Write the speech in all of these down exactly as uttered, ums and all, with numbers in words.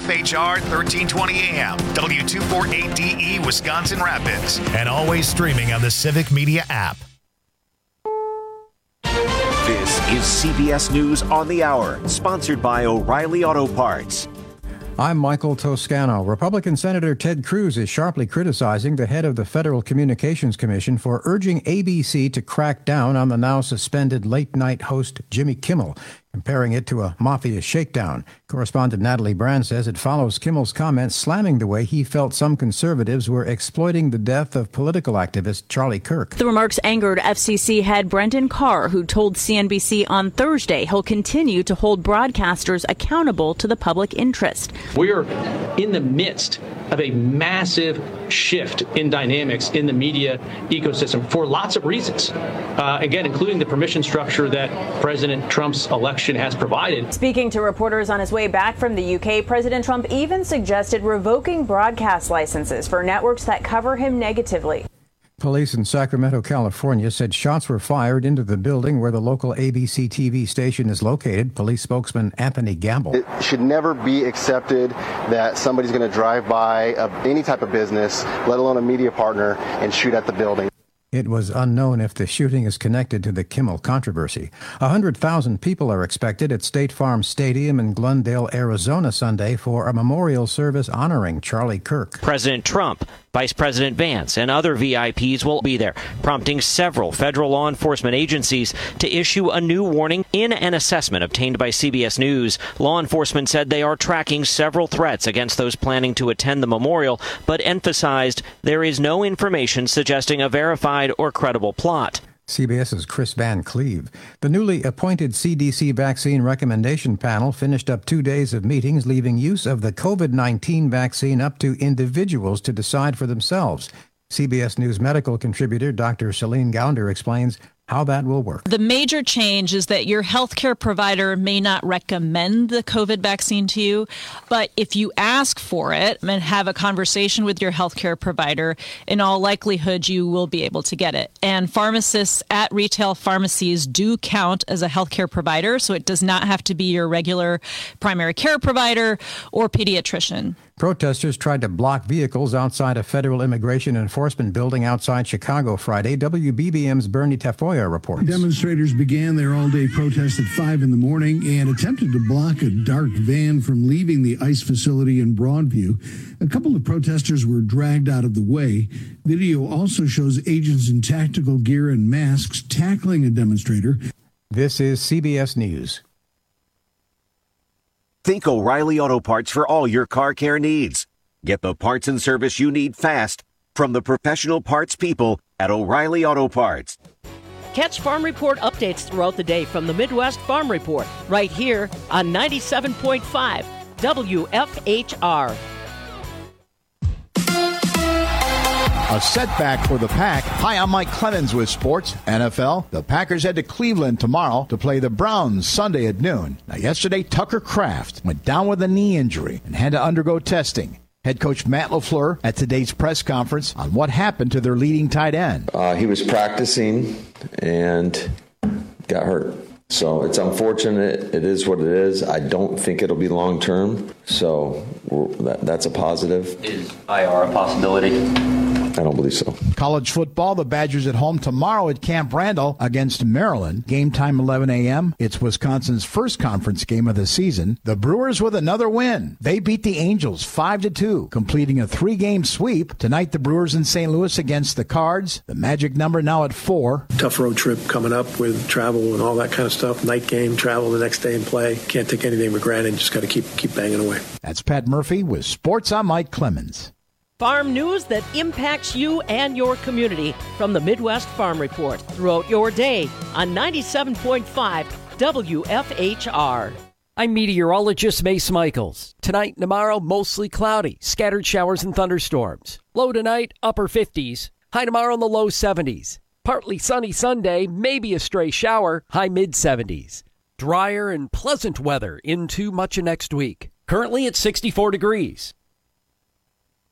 F H R thirteen twenty A M, W two forty-eight D E, Wisconsin Rapids, and always streaming on the Civic Media app. This is C B S News on the Hour, sponsored by O'Reilly Auto Parts. I'm Michael Toscano. Republican Senator Ted Cruz is sharply criticizing the head of the Federal Communications Commission for urging A B C to crack down on the now suspended late-night host Jimmy Kimmel, comparing it to a mafia shakedown. Correspondent Natalie Brand says it follows Kimmel's comments slamming the way he felt some conservatives were exploiting the death of political activist Charlie Kirk. The remarks angered F C C head Brendan Carr, who told C N B C on Thursday he'll continue to hold broadcasters accountable to the public interest. We're in the midst of a massive shift in dynamics in the media ecosystem for lots of reasons, uh, again, including the permission structure that President Trump's election has provided. Speaking to reporters on his way back from the U K, President Trump even suggested revoking broadcast licenses for networks that cover him negatively. Police in Sacramento, California said shots were fired into the building where the local A B C T V station is located. Police spokesman Anthony Gamble. It should never be accepted that somebody's going to drive by a, any type of business, let alone a media partner, and shoot at the building. It was unknown if the shooting is connected to the Kimmel controversy. one hundred thousand people are expected at State Farm Stadium in Glendale, Arizona Sunday for a memorial service honoring Charlie Kirk. President Trump, Vice President Vance, and other V I Ps will be there, prompting several federal law enforcement agencies to issue a new warning. In an assessment obtained by C B S News, law enforcement said they are tracking several threats against those planning to attend the memorial, but emphasized there is no information suggesting a verified or credible plot. CBS's Chris Van Cleve. The newly appointed C D C vaccine recommendation panel finished up two days of meetings, leaving use of the COVID nineteen vaccine up to individuals to decide for themselves. C B S News medical contributor Doctor Celine Gounder explains how that will work. The major change is that your healthcare provider may not recommend the COVID vaccine to you, but if you ask for it and have a conversation with your healthcare provider, in all likelihood, you will be able to get it. And pharmacists at retail pharmacies do count as a healthcare provider, so it does not have to be your regular primary care provider or pediatrician. Protesters tried to block vehicles outside a federal immigration enforcement building outside Chicago Friday. W B B M's Bernie Tafoya reports. Demonstrators began their all-day protest at five in the morning and attempted to block a dark van from leaving the ICE facility in Broadview. A couple of protesters were dragged out of the way. Video also shows agents in tactical gear and masks tackling a demonstrator. This is C B S News. Think O'Reilly Auto Parts for all your car care needs. Get the parts and service you need fast from the professional parts people at O'Reilly Auto Parts. Catch Farm Report updates throughout the day from the Midwest Farm Report right here on ninety-seven point five W F H R. A setback for the Pack. Hi, I'm Mike Clemens with Sports N F L. The Packers head to Cleveland tomorrow to play the Browns Sunday at noon. Now, yesterday, Tucker Kraft went down with a knee injury and had to undergo testing. Head coach Matt LaFleur at today's press conference on what happened to their leading tight end. Uh, he was practicing and got hurt. So it's unfortunate. It is what it is. I don't think it'll be long term. So that, that's a positive. Is I R a possibility? I don't believe so. College football, the Badgers at home tomorrow at Camp Randall against Maryland. Game time eleven a.m. It's Wisconsin's first conference game of the season. The Brewers with another win. They beat the Angels five to two, completing a three-game sweep. Tonight, the Brewers in Saint Louis against the Cards. The magic number now at four. Tough road trip coming up with travel and all that kind of stuff. Night game, travel the next day and play. Can't take anything for granted. Just got to keep keep banging away. That's Pat Murphy with Sports. I'm Mike Clemens. Farm news that impacts you and your community from the Midwest Farm Report throughout your day on ninety-seven point five W F H R. I'm meteorologist Mace Michaels. Tonight and tomorrow, mostly cloudy, scattered showers and thunderstorms. Low tonight, upper fifties. High tomorrow in the low seventies. Partly sunny Sunday, maybe a stray shower, high mid-seventies. Drier and pleasant weather into much of next week. Currently at sixty-four degrees.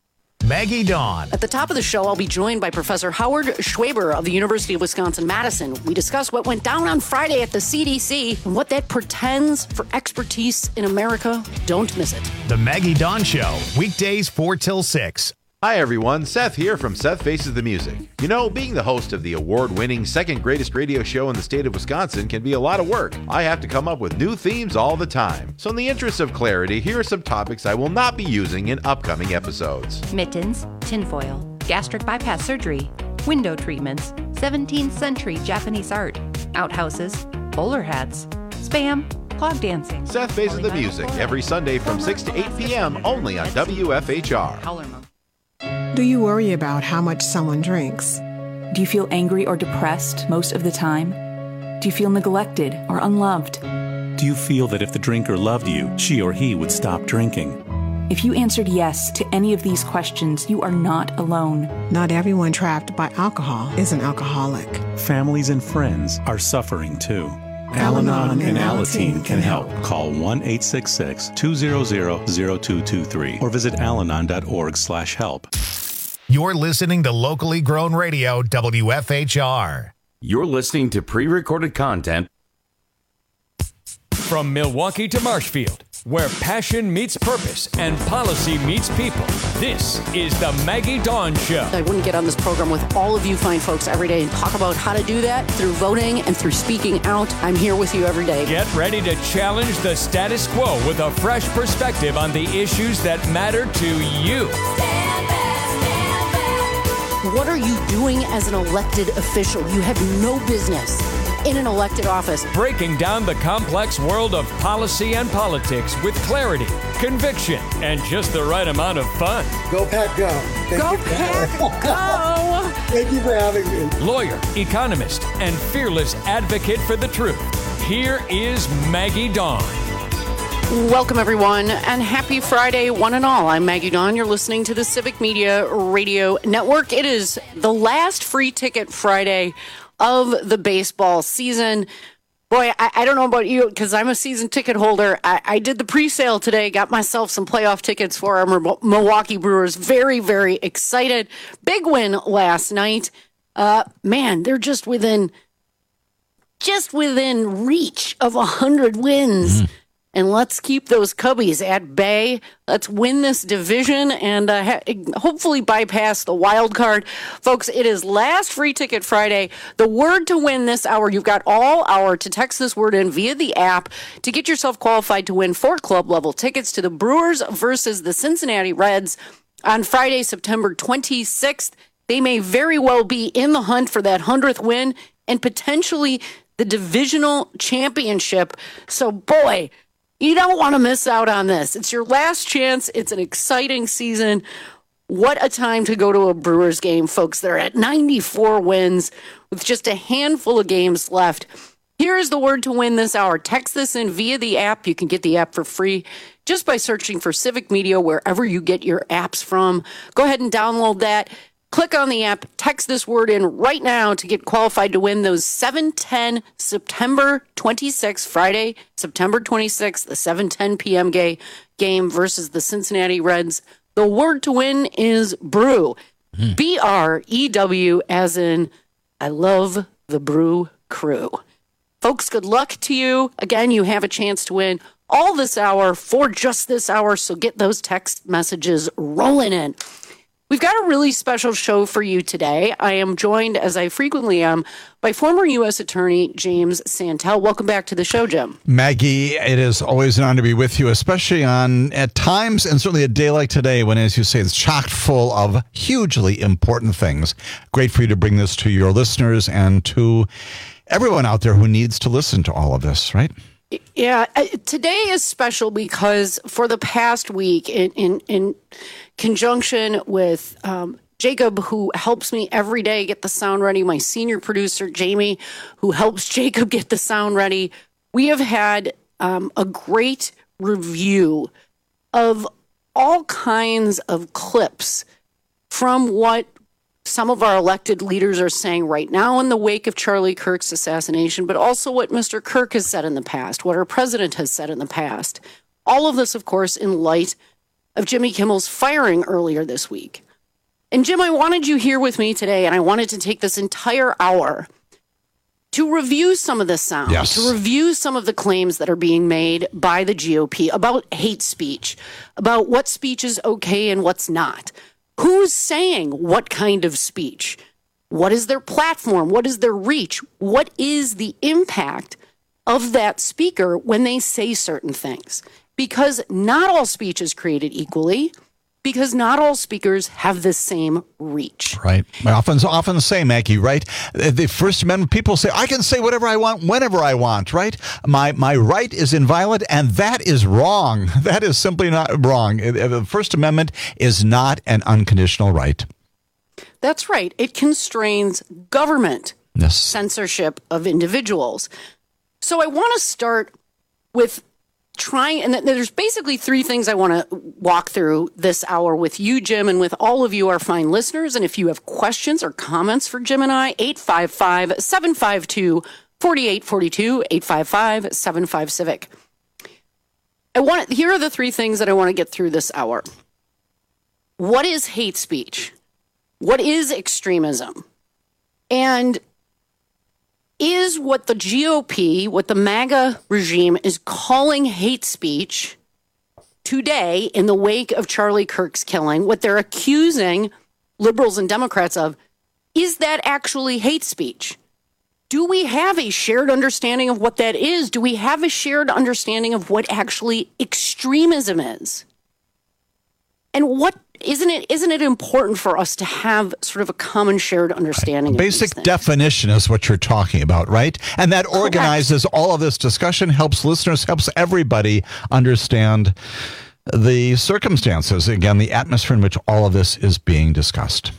Maggie Dawn. At the top of the show, I'll be joined by Professor Howard Schwaber of the University of Wisconsin-Madison. We discuss what went down on Friday at the C D C and what that portends for expertise in America. Don't miss it. The Maggie Dawn Show, weekdays four till six. Hi everyone, Seth here from Seth Faces the Music. You know, being the host of the award-winning second greatest radio show in the state of Wisconsin can be a lot of work. I have to come up with new themes all the time. So in the interest of clarity, here are some topics I will not be using in upcoming episodes. Mittens, tinfoil, gastric bypass surgery, window treatments, seventeenth century Japanese art, outhouses, bowler hats, spam, clog dancing. Seth Faces the Music every Sunday from six to eight p.m. only on W F H R. Do you worry about how much someone drinks? Do you feel angry or depressed most of the time? Do you feel neglected or unloved? Do you feel that if the drinker loved you, she or he would stop drinking? If you answered yes to any of these questions, you are not alone. Not everyone trapped by alcohol is an alcoholic. Families and friends are suffering too. Al-Anon and Alateen can help. Call one eight six six, two zero zero, zero two two three or visit alanon dot org slash help. You're listening to locally grown radio, W F H R. You're listening to pre-recorded content from Milwaukee to Marshfield, where passion meets purpose and policy meets people. This is the Maggie Dawn Show. I wouldn't get on this program with all of you fine folks every day and talk about how to do that through voting and through speaking out. I'm here with you every day. Get ready to challenge the status quo with a fresh perspective on the issues that matter to you. What are you doing as an elected official? You have no business in an elected office. Breaking down the complex world of policy and politics with clarity, conviction, and just the right amount of fun. Go Pack Go. Thank Go Pack Go. Thank you for having me. Lawyer, economist, and fearless advocate for the truth. Here is Maggie Dawn. Welcome, everyone, and happy Friday, one and all. I'm Maggie Dawn. You're listening to the Civic Media Radio Network. It is the last free ticket Friday of the baseball season. Boy, I, I don't know about you, because I'm a season ticket holder. I, I did the pre-sale today, got myself some playoff tickets for our Milwaukee Brewers. Very, very excited. Big win last night. Uh, man, they're just within, just within reach of one hundred wins. Mm. And let's keep those Cubbies at bay. Let's win this division and uh, ha- hopefully bypass the wild card. Folks, it is last free ticket Friday. The word to win this hour, you've got all hour to text this word in via the app to get yourself qualified to win four club-level tickets to the Brewers versus the Cincinnati Reds on Friday, September twenty-sixth. They may very well be in the hunt for that hundredth win and potentially the divisional championship. So, boy, you don't want to miss out on this. It's your last chance. It's an exciting season. What a time to go to a Brewers game, folks. They're at ninety-four wins with just a handful of games left. Here is the word to win this hour. Text this in via the app. You can get the app for free just by searching for Civic Media wherever you get your apps from. Go ahead and download that. Click on the app, text this word in right now to get qualified to win those seven ten September twenty-sixth, Friday, September twenty-sixth, the seven ten p.m. gay game versus the Cincinnati Reds. The word to win is brew. Mm. B R E W as in I love the Brew Crew. Folks, good luck to you. Again, you have a chance to win all this hour for just this hour, so get those text messages rolling in. We've got a really special show for you today. I am joined, as I frequently am, by former U S Attorney James Santel. Welcome back to the show, Jim. Maggie, it is always an honor to be with you, especially on at times and certainly a day like today when, as you say, it's chock full of hugely important things. Great for you to bring this to your listeners and to everyone out there who needs to listen to all of this, right? Yeah, today is special because for the past week, in in, in conjunction with um, Jacob, who helps me every day get the sound ready, my senior producer, Jamie, who helps Jacob get the sound ready, we have had um, a great review of all kinds of clips from what some of our elected leaders are saying right now in the wake of Charlie Kirk's assassination, but also what Mister Kirk has said in the past, what our president has said in the past. All of this, of course, in light of Jimmy Kimmel's firing earlier this week. And Jim, I wanted you here with me today, and I wanted to take this entire hour to review some of the sound, yes. to review some of the claims that are being made by the G O P about hate speech, about what speech is okay and what's not. Who's saying what kind of speech? What is their platform? What is their reach? What is the impact of that speaker when they say certain things? Because not all speech is created equally, because not all speakers have the same reach. Right. I often, often say, Maggie, right? The First Amendment, people say, I can say whatever I want, whenever I want, right? My my right is inviolate, and that is wrong. That is simply not wrong. The First Amendment is not an unconditional right. That's right. It constrains government yes. censorship of individuals. So I want to start with trying, and there's basically three things I want to walk through this hour with you, Jim, and with all of you, our fine listeners. And if you have questions or comments for Jim and I, eight five five, seven five two, four eight four two, eight five five, seven five Civic. I want, here are the three things that I want to get through this hour. What is hate speech? What is extremism? And is what the G O P, what the MAGA regime is calling hate speech today in the wake of Charlie Kirk's killing, what they're accusing liberals and Democrats of, is that actually hate speech? Do we have a shared understanding of what that is? Do we have a shared understanding of what actually extremism is? And what isn't it isn't it important for us to have sort of a common shared understanding? Right. Of Basic these things? definition is what you're talking about, right? And that organizes Correct. all of this discussion, helps listeners, helps everybody understand the circumstances, again, the atmosphere in which all of this is being discussed.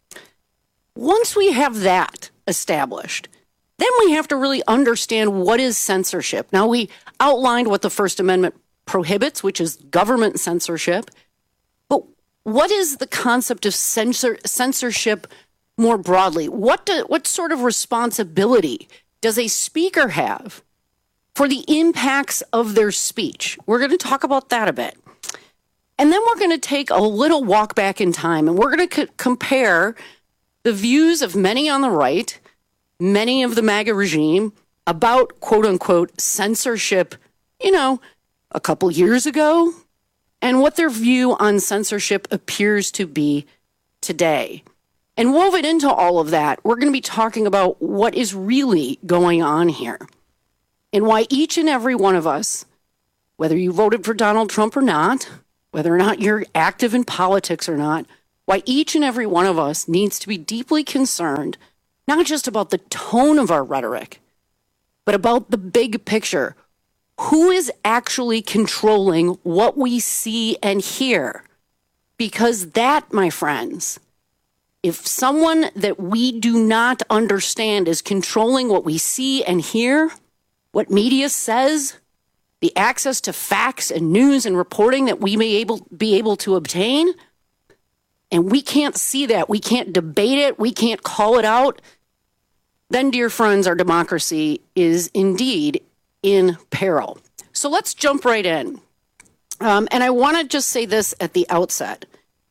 Once we have that established, then we have to really understand what is censorship. Now, we outlined what the First Amendment prohibits, which is government censorship. But what is the concept of censor, censorship more broadly? What do, what sort of responsibility does a speaker have for the impacts of their speech? We're going to talk about that a bit. And then we're going to take a little walk back in time, and we're going to c- compare the views of many on the right, many of the MAGA regime, about quote-unquote censorship, you know, a couple years ago, and what their view on censorship appears to be today. And woven into all of that, we're going to be talking about what is really going on here and why each and every one of us, whether you voted for Donald Trump or not, whether or not you're active in politics or not, why each and every one of us needs to be deeply concerned, not just about the tone of our rhetoric, but about the big picture. Who is actually controlling what we see and hear? Because that, my friends, if someone that we do not understand is controlling what we see and hear, what media says, the access to facts and news and reporting that we may able, be able to obtain, and we can't see that, we can't debate it, we can't call it out, then, dear friends, our democracy is indeed in peril. So let's jump right in. Um, and I want to just say this at the outset.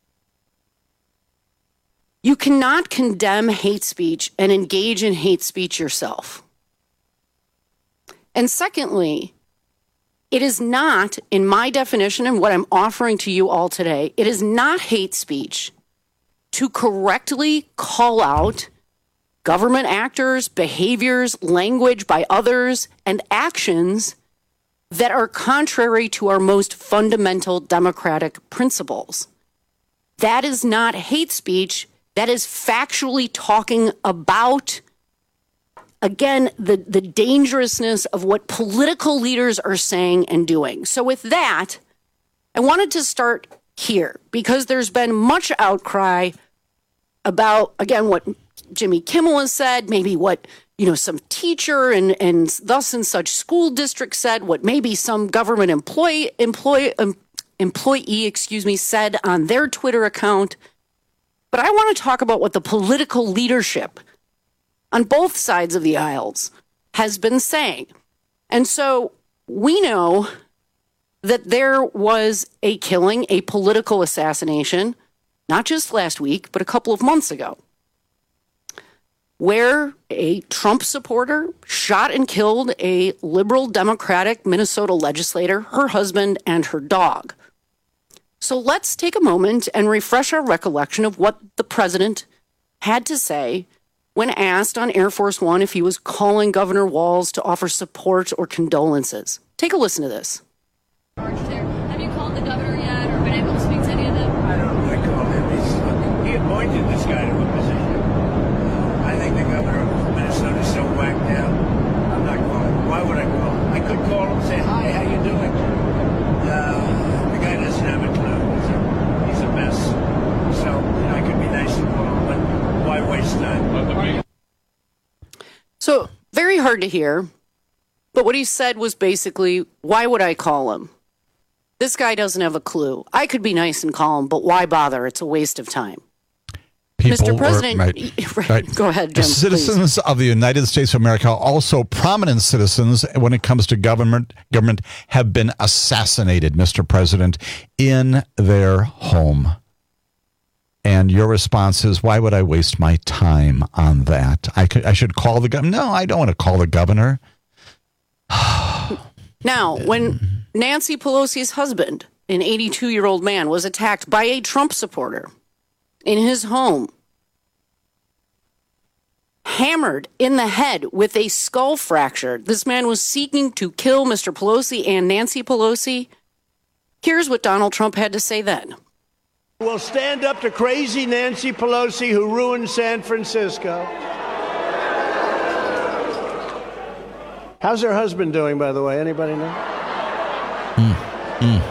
You cannot condemn hate speech and engage in hate speech yourself. And secondly, it is not, in my definition and what I'm offering to you all today, it is not hate speech to correctly call out government actors, behaviors, language by others, and actions that are contrary to our most fundamental democratic principles. That is not hate speech. That is factually talking about, again, the, the dangerousness of what political leaders are saying and doing. So with that, I wanted to start here because there's been much outcry about, again, what Jimmy Kimmel has said, maybe what, you know, some teacher and, and thus and such school district said, what maybe some government employee, employee, um, employee, excuse me, said on their Twitter account. But I want to talk about what the political leadership on both sides of the aisles has been saying. And so we know that there was a killing, a political assassination not just last week, but a couple of months ago, where a Trump supporter shot and killed a liberal Democratic Minnesota legislator, her husband, and her dog. So let's take a moment and refresh our recollection of what the president had to say when asked on Air Force One if he was calling Governor Walz to offer support or condolences. Take a listen to this. Have you called the governor yet or been able to speak to any of them? I don't know. I called him. He's, he appointed this guy to a position. Uh, I think the governor of Minnesota is so whacked out. I'm not calling. Why would I call him? I could call him and say, hi, how you doing? Uh, the guy doesn't have a clue. He's a, he's a mess. So, you know, I could be nice and call him, but why waste time? So, very hard to hear. But what he said was basically, why would I call him? This guy doesn't have a clue. I could be nice and call him, but why bother? It's a waste of time. People Mister President, were, right, right, right. Go ahead, Jim. Citizens please. of the United States of America, also prominent citizens when it comes to government, government have been assassinated, Mister President, in their home. And your response is, why would I waste my time on that? I could, I should call the governor. No, I don't want to call the governor. Now, when Nancy Pelosi's husband, an eighty-two-year-old man, was attacked by a Trump supporter in his home, hammered in the head with a skull fracture, this man was seeking to kill Mister Pelosi and Nancy Pelosi. Here's what Donald Trump had to say then. We'll stand up to crazy Nancy Pelosi who ruined San Francisco. How's her husband doing, by the way? Anybody know? Mm, mm.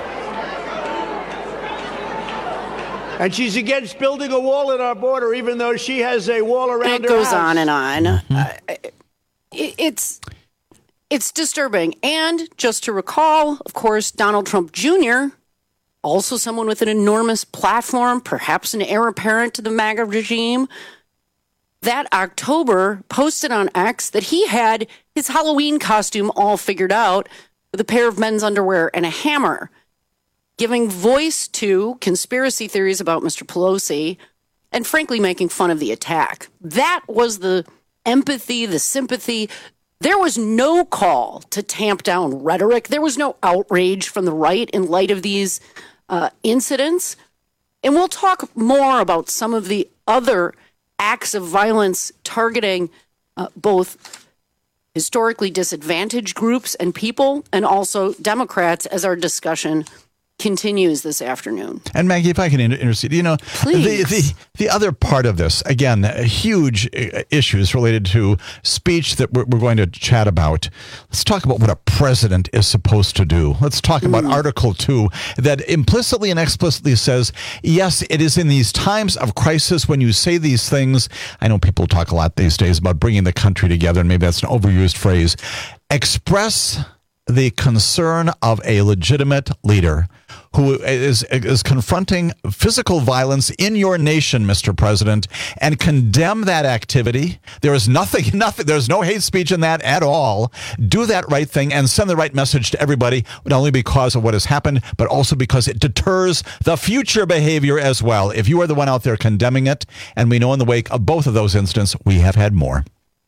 And she's against building a wall at our border, even though she has a wall around and it her goes house. on and on. Mm-hmm. Uh, it, it's it's disturbing. And just to recall, of course, Donald Trump Junior, also someone with an enormous platform, perhaps an heir apparent to the MAGA regime, that October posted on X that he had his Halloween costume all figured out with a pair of men's underwear and a hammer, giving voice to conspiracy theories about Mister Pelosi and frankly making fun of the attack. That was the empathy, the sympathy. There was no call to tamp down rhetoric. There was no outrage from the right in light of these uh, incidents. And we'll talk more about some of the other acts of violence targeting uh, both historically disadvantaged groups and people and also Democrats as our discussion continues this afternoon. And Maggie, if I can inter- intercede, you know, the, the the other part of this, again, huge issues related to speech that we're, we're going to chat about. Let's talk about what a president is supposed to do. Let's talk about mm. Article two that implicitly and explicitly says, yes, it is in these times of crisis when you say these things. I know people talk a lot these days about bringing the country together, and maybe that's an overused phrase. Express the concern of a legitimate leader who is is confronting physical violence in your nation, Mister President, and condemn that activity. There is nothing, nothing. There's no hate speech in that at all. Do that right thing and send the right message to everybody, not only because of what has happened, but also because it deters the future behavior as well. If you are the one out there condemning it, and we know in the wake of both of those incidents, we have had more.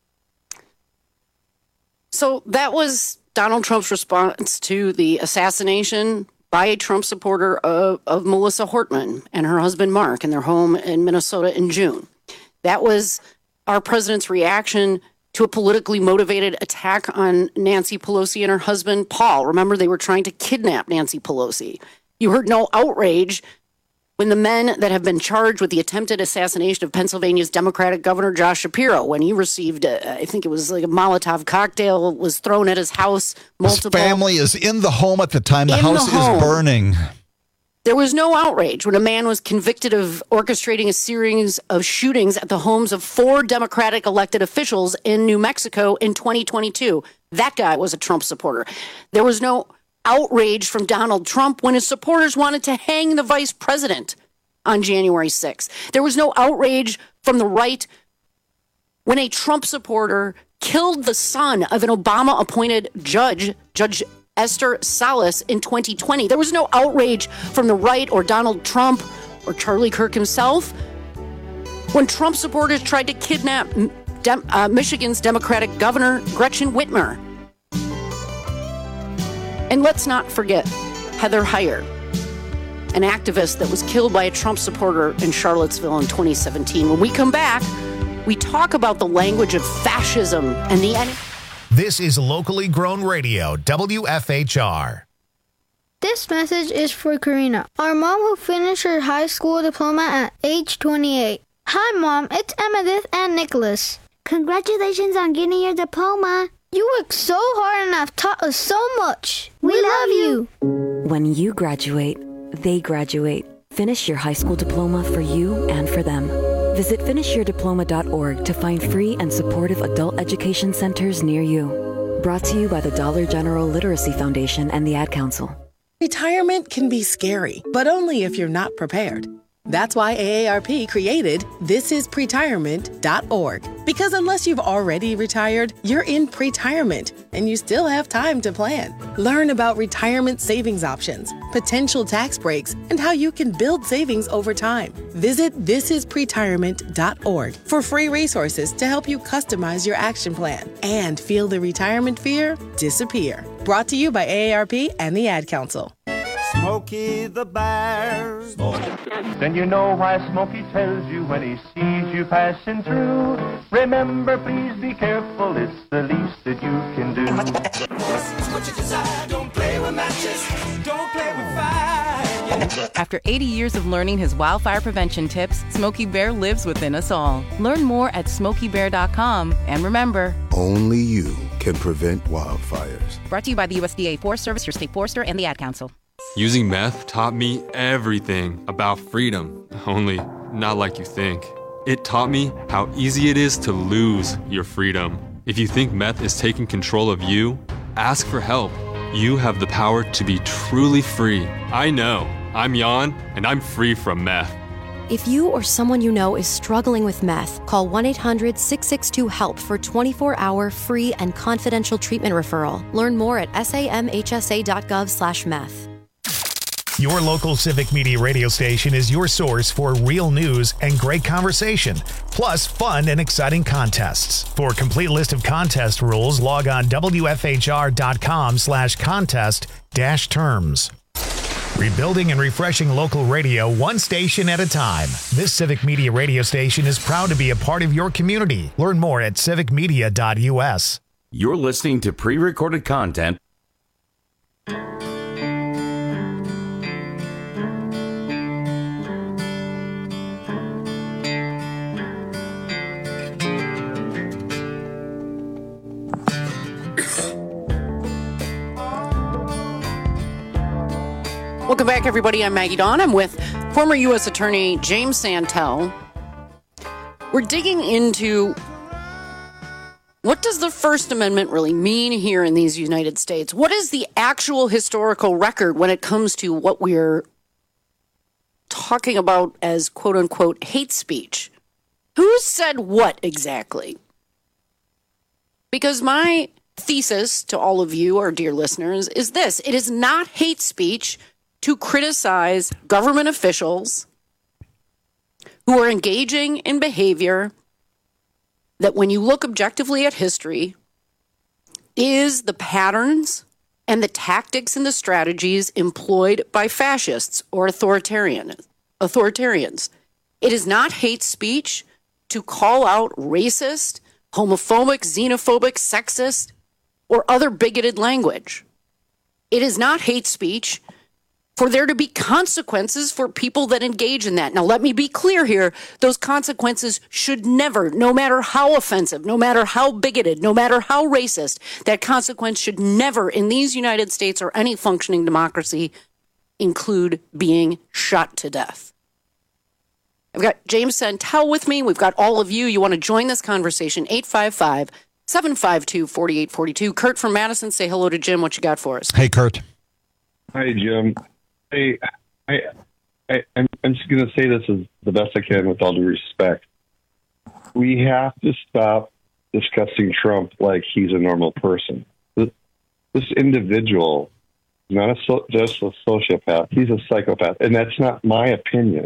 So that was Donald Trump's response to the assassination by a Trump supporter of, of Melissa Hortman and her husband Mark in their home in Minnesota in June. That was our president's reaction to a politically motivated attack on Nancy Pelosi and her husband Paul. Remember, they were trying to kidnap Nancy Pelosi. You heard no outrage when the men that have been charged with the attempted assassination of Pennsylvania's Democratic Governor Josh Shapiro, when he received, a, I think it was like a Molotov cocktail, was thrown at his house. Multiple. His family is in the home at the time the in house the home. is burning. There was no outrage when a man was convicted of orchestrating a series of shootings at the homes of four Democratic elected officials in New Mexico in twenty twenty-two. That guy was a Trump supporter. There was no outrage from Donald Trump when his supporters wanted to hang the vice president on January sixth. There was no outrage from the right when a Trump supporter killed the son of an Obama-appointed judge, Judge Esther Salas, in twenty twenty. There was no outrage from the right or Donald Trump or Charlie Kirk himself, when Trump supporters tried to kidnap Dem- uh, Michigan's Democratic Governor Gretchen Whitmer. And let's not forget Heather Heyer, an activist that was killed by a Trump supporter in Charlottesville in twenty seventeen. When we come back, we talk about the language of fascism and the enemy. This is locally grown radio, W F H R. This message is for Karina, our mom who finished her high school diploma at age twenty-eight. Hi, Mom. It's Emmettith and Nicholas. Congratulations on getting your diploma. You worked so hard and have taught us so much. We, we love you. When you graduate, they graduate. Finish your high school diploma for you and for them. Visit finish your diploma dot org to find free and supportive adult education centers near you. Brought to you by the Dollar General Literacy Foundation and the Ad Council. Retirement can be scary, but only if you're not prepared. That's why A A R P created this is pretirement dot org. Because unless you've already retired, you're in pretirement, and you still have time to plan. Learn about retirement savings options, potential tax breaks, and how you can build savings over time. Visit this is pretirement dot org for free resources to help you customize your action plan and feel the retirement fear disappear. Brought to you by A A R P and the Ad Council. Smokey the Bear. Then you know why Smokey tells you when he sees you passing through. Remember, please be careful, it's the least that you can do. What you desire, don't play with matches, don't play with fire. After eighty years of learning his wildfire prevention tips, Smokey Bear lives within us all. Learn more at smokey bear dot com. And remember, only you can prevent wildfires. Brought to you by the U S D A Forest Service, your state forester, and the Ad Council. Using meth taught me everything about freedom, only not like you think. It taught me how easy it is to lose your freedom. If you think meth is taking control of you, ask for help. You have the power to be truly free. I know. I'm Jan, and I'm free from meth. If you or someone you know is struggling with meth, call one eight hundred six six two HELP for twenty-four hour free and confidential treatment referral. Learn more at samhsa dot gov slash meth. Your local Civic Media radio station is your source for real news and great conversation, plus fun and exciting contests. For a complete list of contest rules, log on W F H R dot com slash contest dash terms. Rebuilding and refreshing local radio one station at a time. This Civic Media radio station is proud to be a part of your community. Learn more at civic media dot U S. You're listening to pre-recorded content. Welcome back, everybody. I'm Maggie Dawn. I'm with former U S Attorney James Santel. We're digging into what does the First Amendment really mean here in these United States? What is the actual historical record when it comes to what we're talking about as quote-unquote hate speech? Who said what exactly? Because my thesis to all of you, our dear listeners, is this. It is not hate speech to criticize government officials who are engaging in behavior that, when you look objectively at history, is the patterns and the tactics and the strategies employed by fascists or authoritarian, authoritarians. It is not hate speech to call out racist, homophobic, xenophobic, sexist, or other bigoted language. It is not hate speech for there to be consequences for people that engage in that. Now, let me be clear here. Those consequences should never, no matter how offensive, no matter how bigoted, no matter how racist, that consequence should never, in these United States or any functioning democracy, include being shot to death. I've got James Santel with me. We've got all of you. You want to join this conversation, eight five five, seven five two, four eight four two. Kurt from Madison, say hello to Jim. What you got for us? Hey, Kurt. Hi, Jim. I, I, I, I'm, I'm just going to say this as the best I can with all due respect. We have to stop discussing Trump like he's a normal person. This, this individual is not a so, just a sociopath. He's a psychopath. And that's not my opinion.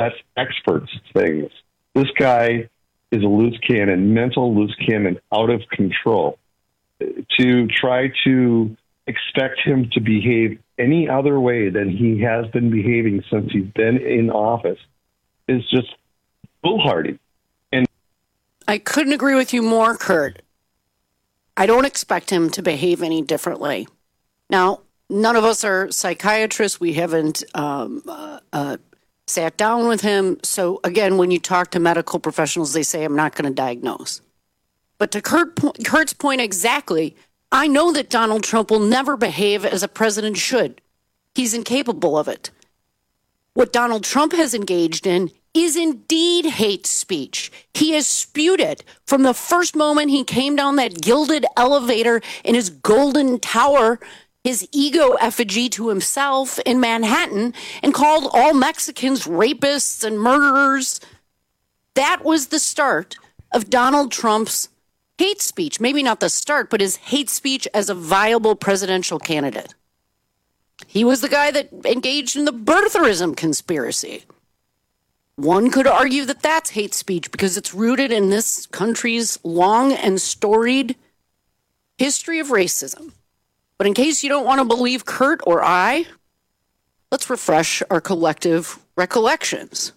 That's experts' things. This guy is a loose cannon, mental loose cannon, out of control. To try to expect him to behave any other way than he has been behaving since he's been in office is just foolhardy. And I couldn't agree with you more, Kurt. I don't expect him to behave any differently. Now, none of us are psychiatrists. We haven't um, uh, uh, sat down with him. So, again, when you talk to medical professionals, they say, I'm not going to diagnose. But to Kurt, Kurt's point exactly, I know that Donald Trump will never behave as a president should. He's incapable of it. What Donald Trump has engaged in is indeed hate speech. He has spewed it from the first moment he came down that gilded elevator in his golden tower, his ego effigy to himself in Manhattan, and called all Mexicans rapists and murderers. That was the start of Donald Trump's hate speech. Maybe not the start, but his hate speech as a viable presidential candidate. He was the guy that engaged in the birtherism conspiracy. One could argue that that's hate speech because it's rooted in this country's long and storied history of racism. But in case you don't want to believe Kurt or I, let's refresh our collective recollections.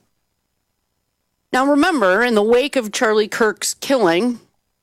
Now remember, in the wake of Charlie Kirk's killing,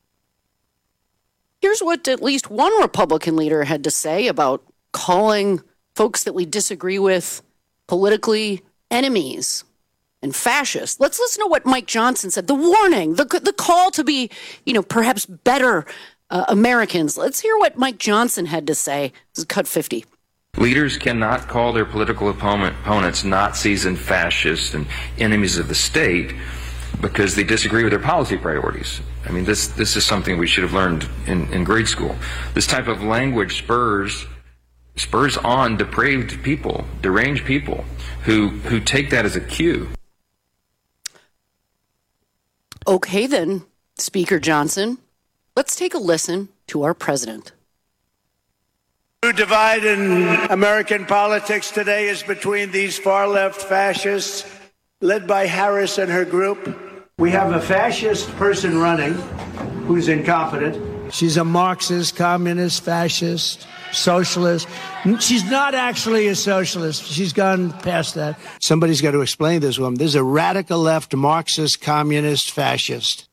here's what at least one Republican leader had to say about calling folks that we disagree with politically enemies and fascists. Let's listen to what Mike Johnson said. The warning, the the call to be, you know, perhaps better uh, Americans. Let's hear what Mike Johnson had to say. This is cut fifty. Leaders cannot call their political opponent, opponents Nazis and fascists and enemies of the state because they disagree with their policy priorities. I mean, this this is something we should have learned in, in grade school. This type of language spurs spurs on depraved people, deranged people who who take that as a cue. Okay, then, Speaker Johnson, let's take a listen to our president. The divide in American politics today is between these far-left fascists led by Harris and her group. We have a fascist person running who's incompetent. She's a Marxist, communist, fascist, socialist. She's not actually a socialist. She's gone past that. Somebody's got to explain this woman. There's a radical left Marxist, communist, fascist.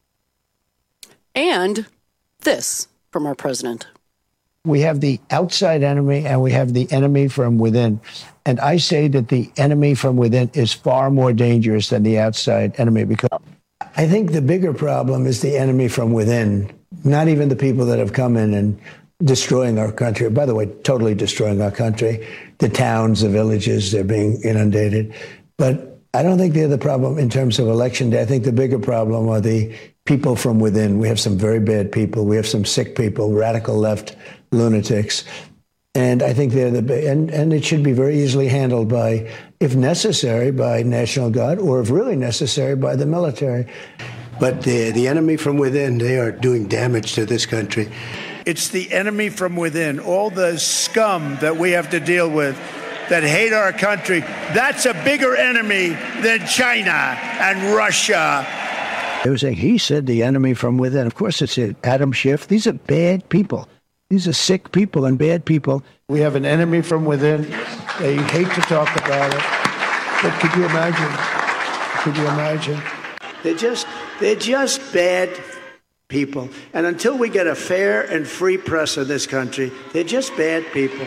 And this from our president. We have the outside enemy and we have the enemy from within. And I say that the enemy from within is far more dangerous than the outside enemy, because I think the bigger problem is the enemy from within, not even the people that have come in and destroying our country. By the way, totally destroying our country. The towns, the villages, they're being inundated. But I don't think they're the problem in terms of election day. I think the bigger problem are the people from within. We have some very bad people. We have some sick people, radical left lunatics. And I think they're the, and, and it should be very easily handled by, if necessary, by National Guard, or if really necessary, by the military. But the, the enemy from within, they are doing damage to this country. It's the enemy from within, all the scum that we have to deal with that hate our country. That's a bigger enemy than China and Russia. They were saying, he said the enemy from within. Of course, it's Adam Schiff. These are bad people. These are sick people and bad people. We have an enemy from within. They hate to talk about it. But could you imagine? Could you imagine? They're just, they're just bad people. And until we get a fair and free press in this country, they're just bad people.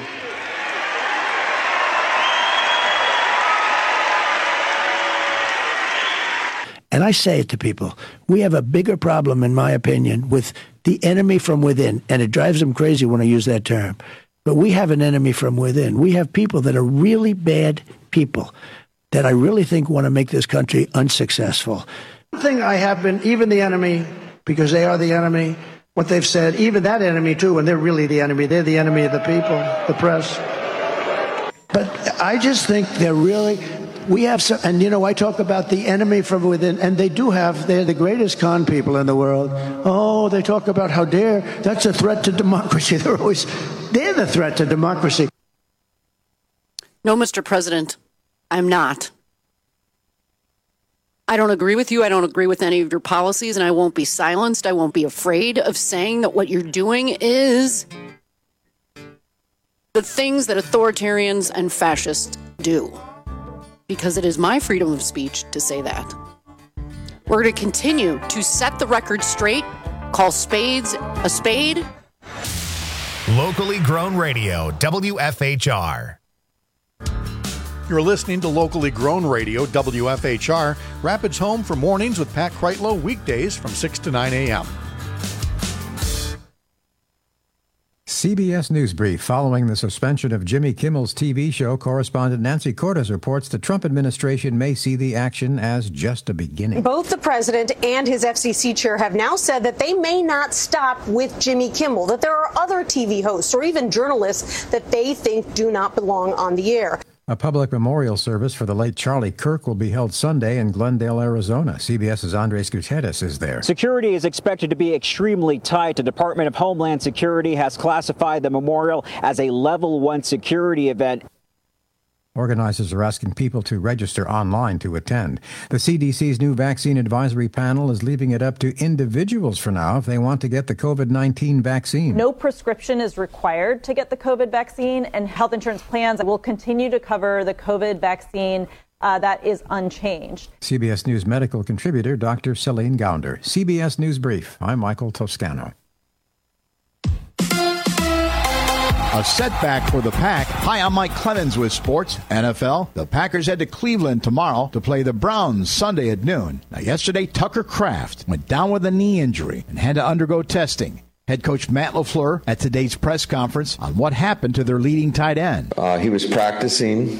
And I say it to people, we have a bigger problem, in my opinion, with the enemy from within. And it drives them crazy when I use that term. But we have an enemy from within. We have people that are really bad people that I really think want to make this country unsuccessful. One thing I have been, even the enemy, because they are the enemy, what they've said, even that enemy too, and they're really the enemy. They're the enemy of the people, the press. But I just think they're really... We have some, and you know, I talk about the enemy from within, and they do have, they're the greatest con people in the world. Oh, they talk about how dare, that's a threat to democracy. They're always, they're the threat to democracy. No, Mister President, I'm not. I don't agree with you. I don't agree with any of your policies, and I won't be silenced. I won't be afraid of saying that what you're doing is the things that authoritarians and fascists do, because it is my freedom of speech to say that. We're going to continue to set the record straight, call spades a spade. Locally grown radio, W F H R. You're listening to Locally Grown Radio, W F H R, Rapids home for mornings with Pat Kreitlow, weekdays from six to nine a.m. C B S News Brief. Following the suspension of Jimmy Kimmel's T V show, correspondent Nancy Cordes reports the Trump administration may see the action as just a beginning. Both the president and his F C C chair have now said that they may not stop with Jimmy Kimmel, that there are other T V hosts or even journalists that they think do not belong on the air. A public memorial service for the late Charlie Kirk will be held Sunday in Glendale, Arizona. CBS's Andres Gutierrez is there. Security is expected to be extremely tight. The Department of Homeland Security has classified the memorial as a level one security event. Organizers are asking people to register online to attend. The C D C's new vaccine advisory panel is leaving it up to individuals for now if they want to get the COVID nineteen vaccine. No prescription is required to get the COVID vaccine, and health insurance plans will continue to cover the COVID vaccine. Uh, that is unchanged. C B S News medical contributor Doctor Celine Gounder. C B S News Brief. I'm Michael Toscano. A setback for the Pack. Hi, I'm Mike Clemens with Sports N F L. The Packers head to Cleveland tomorrow to play the Browns Sunday at noon. Now, yesterday, Tucker Kraft went down with a knee injury and had to undergo testing. Head coach Matt LaFleur at today's press conference on what happened to their leading tight end. Uh, he was practicing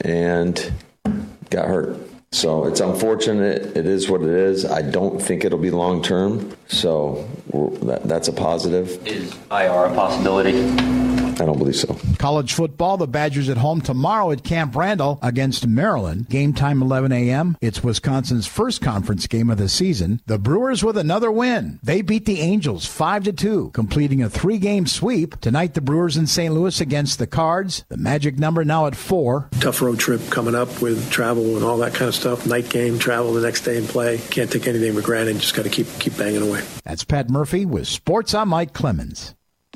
and got hurt. So it's unfortunate. It is what it is. I don't think it'll be long term. So that, that's a positive. Is I R a possibility? I don't believe so. College football, the Badgers at home tomorrow at Camp Randall against Maryland. Game time eleven a.m. It's Wisconsin's first conference game of the season. The Brewers with another win. They beat the Angels five to two, completing a three-game sweep. Tonight, the Brewers in Saint Louis against the Cards. The magic number now at four. Tough road trip coming up with travel and all that kind of stuff. Night game, travel the next day and play. Can't take anything for granted. Just got to keep keep banging away. That's Pat Murphy with Sports. I'm Mike Clemens.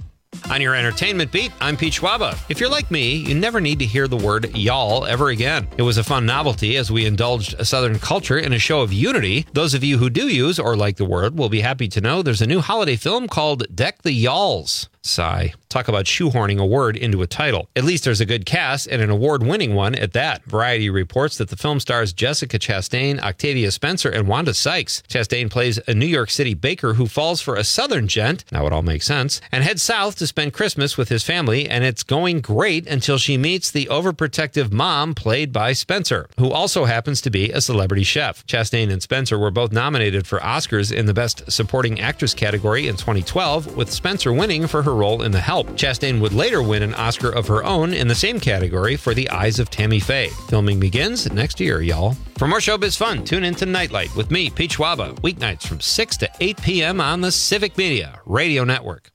On your entertainment beat, I'm Pete Schwaba. If you're like me, you never need to hear the word y'all ever again. It was a fun novelty as we indulged a Southern culture in a show of unity. Those of you who do use or like the word will be happy to know there's a new holiday film called Deck the Y'alls. Sigh. Talk about shoehorning a word into a title. At least there's a good cast and an award-winning one at that. Variety reports that the film stars Jessica Chastain, Octavia Spencer, and Wanda Sykes. Chastain plays a New York City baker who falls for a Southern gent, now it all makes sense, and heads south to spend Christmas with his family, and it's going great until she meets the overprotective mom played by Spencer, who also happens to be a celebrity chef. Chastain and Spencer were both nominated for Oscars in the Best Supporting Actress category in twenty twelve, with Spencer winning for her role in The Help. Chastain would later win an Oscar of her own in the same category for The Eyes of Tammy Faye. Filming begins next year, y'all. For more showbiz fun, tune in to Nightlight with me, Pete Schwaba, weeknights from six to eight p.m. on the Civic Media Radio Network.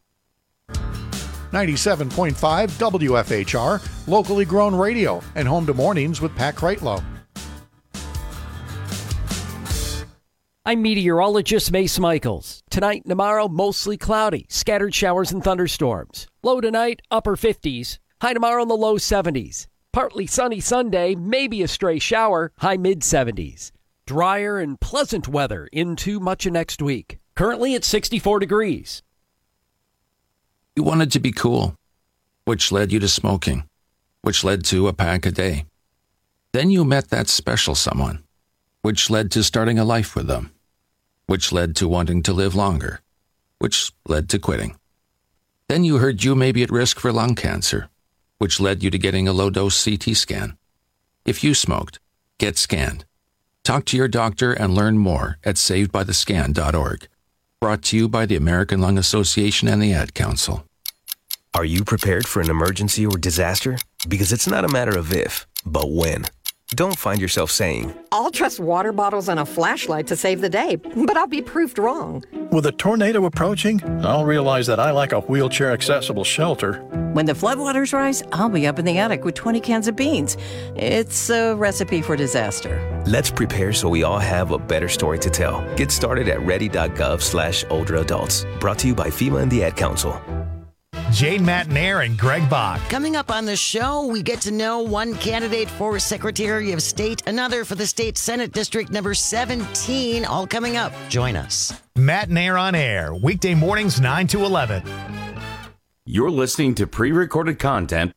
ninety-seven point five W F H R, locally grown radio, and home to mornings with Pat Kreitlow. I'm meteorologist Mace Michaels. Tonight and tomorrow, mostly cloudy, scattered showers and thunderstorms. Low tonight, upper fifties. High tomorrow in the low seventies. Partly sunny Sunday, maybe a stray shower, high mid seventies. Drier and pleasant weather into much of next week. Currently at sixty-four degrees. You wanted to be cool, which led you to smoking, which led to a pack a day. Then you met that special someone, which led to starting a life with them, which led to wanting to live longer, which led to quitting. Then you heard you may be at risk for lung cancer, which led you to getting a low-dose C T scan. If you smoked, get scanned. Talk to your doctor and learn more at saved by the scan dot org. Brought to you by the American Lung Association and the Ad Council. Are you prepared for an emergency or disaster? Because it's not a matter of if, but when. Don't find yourself saying, I'll trust water bottles and a flashlight to save the day, but I'll be proved wrong. With a tornado approaching, I'll realize that I lack a wheelchair-accessible shelter. When the floodwaters rise, I'll be up in the attic with twenty cans of beans. It's a recipe for disaster. let's prepare so we all have a better story to tell. Get started at ready.gov slash older adults. Brought to you by FEMA and the Ad Council. Jane Matnair and Greg Bach. Coming up on the show, we get to know one candidate for Secretary of State, another for the state Senate District number seventeen, all coming up. Join us. Matnair on Air, weekday mornings nine to eleven. You're listening to pre-recorded content.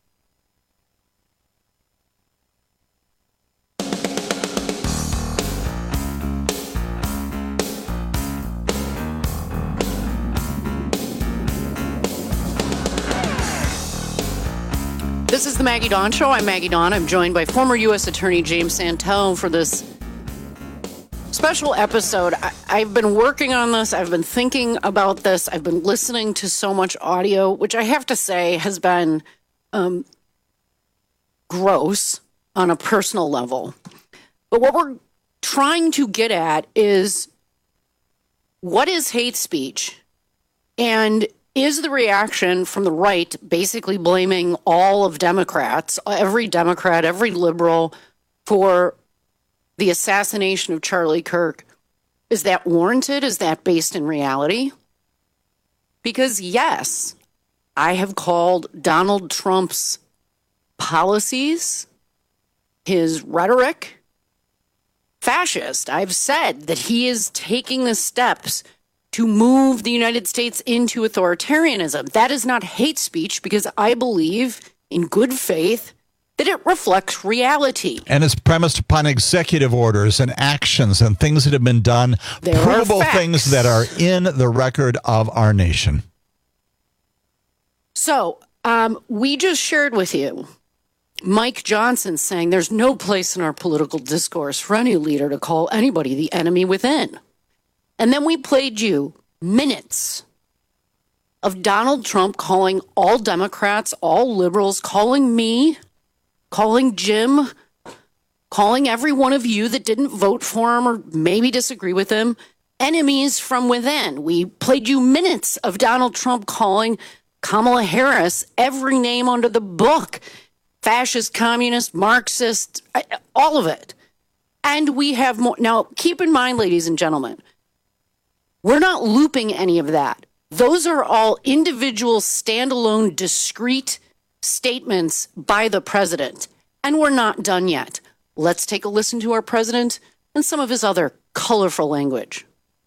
This is the Maggie Dawn Show. I'm Maggie Dawn. I'm joined by former U S Attorney James Santel for this special episode. I, I've been working on this. I've been thinking about this. I've been listening to so much audio, which I have to say has been um, gross on a personal level. But what we're trying to get at is, what is hate speech? And is the reaction from the right basically blaming all of Democrats, every Democrat, every liberal, for the assassination of Charlie Kirk? Is that warranted? Is that based in reality? Because yes, I have called Donald Trump's policies, his rhetoric, fascist. I've said that he is taking the steps to move the United States into authoritarianism. That is not hate speech, because I believe in good faith that it reflects reality. And it's premised upon executive orders and actions and things that have been done, There provable are facts. things that are in the record of our nation. So um, we just shared with you Mike Johnson saying there's no place in our political discourse for any leader to call anybody the enemy within. And then we played you minutes of Donald Trump calling all Democrats, all liberals, calling me, calling Jim, calling every one of you that didn't vote for him or maybe disagree with him, enemies from within. We played you minutes of Donald Trump calling Kamala Harris every name under the book, fascist, communist, Marxist, all of it. And we have more. Now, keep in mind, ladies and gentlemen, we're not looping any of that. Those are all individual, standalone, discrete statements by the president. And we're not done yet. Let's take a listen to our president and some of his other colorful language.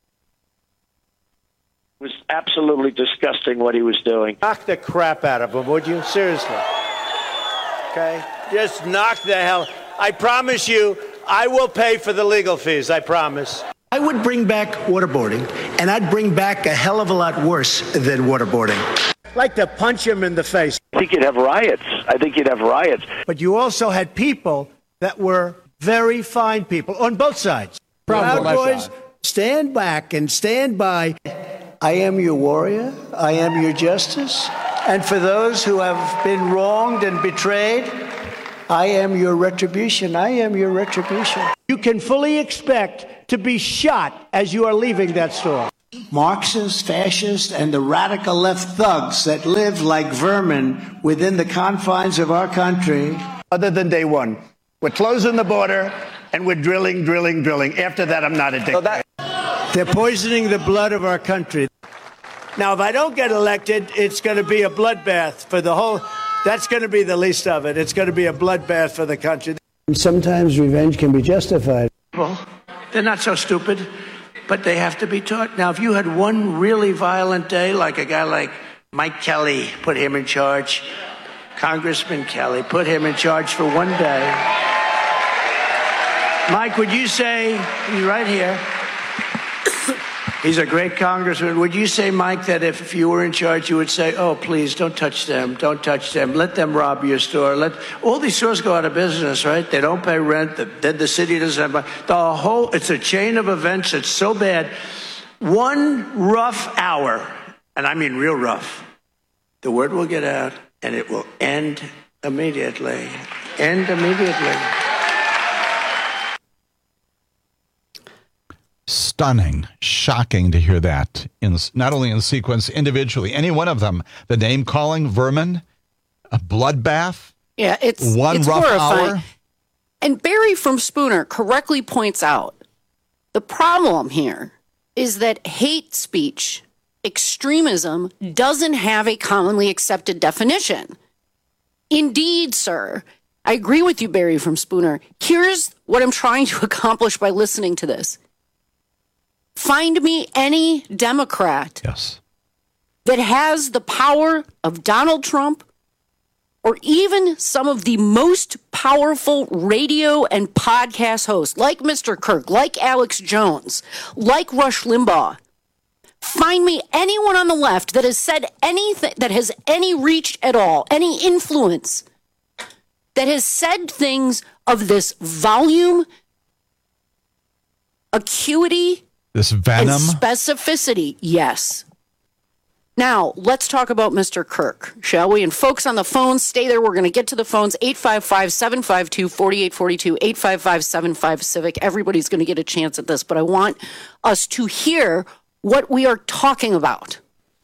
It was absolutely disgusting what he was doing. Knock the crap out of him, would you? Seriously. Okay? Just knock the hell. I promise you, I will pay for the legal fees. I promise. I would bring back waterboarding, and I'd bring back a hell of a lot worse than waterboarding. I'd like to punch him in the face. I think you'd have riots. I think you'd have riots. But you also had people that were very fine people on both sides. Proud boys, stand back and stand by. I am your warrior. I am your justice. And for those who have been wronged and betrayed, I am your retribution. I am your retribution. You can fully expect to be shot as you are leaving that store. Marxists, fascists, and the radical left thugs that live like vermin within the confines of our country. Other than day one, we're closing the border and we're drilling, drilling, drilling. After that, I'm not a dictator. They're poisoning the blood of our country. Now, if I don't get elected, it's going to be a bloodbath for the whole. That's going to be the least of it. It's going to be a bloodbath for the country. Sometimes revenge can be justified. Well, they're not so stupid, but they have to be taught. Now, if you had one really violent day, like a guy like Mike Kelly, put him in charge, Congressman Kelly, put him in charge for one day. Mike, would you say, he's right here, he's a great congressman. Would you say, Mike, that if, if you were in charge, you would say, oh, please, don't touch them. Don't touch them. Let them rob your store. Let all these stores go out of business, right? They don't pay rent. The, then the city doesn't have the whole. It's a chain of events. It's so bad. One rough hour, and I mean real rough, the word will get out, and it will end immediately. End immediately. Stunning, shocking to hear that, in not only in sequence, individually, any one of them. The name calling, vermin, a bloodbath. Yeah, it's one it's rough horrifying. hour. And Barry from Spooner correctly points out the problem here is that hate speech, extremism, doesn't have a commonly accepted definition. Indeed, sir. I agree with you, Barry from Spooner. Here's what I'm trying to accomplish by listening to this. Find me any Democrat yes. that has the power of Donald Trump or even some of the most powerful radio and podcast hosts like Mister Kirk, like Alex Jones, like Rush Limbaugh. Find me anyone on the left that has said anything, that has any reach at all, any influence, that has said things of this volume, acuity, this venom, and specificity. Yes. Now, let's talk about Mister Kirk, shall we? And folks on the phones, stay there. We're going to get to the phones. eight five five, seven five two, four eight four two, eight five five, seven five, Civic. Everybody's going to get a chance at this, but I want us to hear what we are talking about.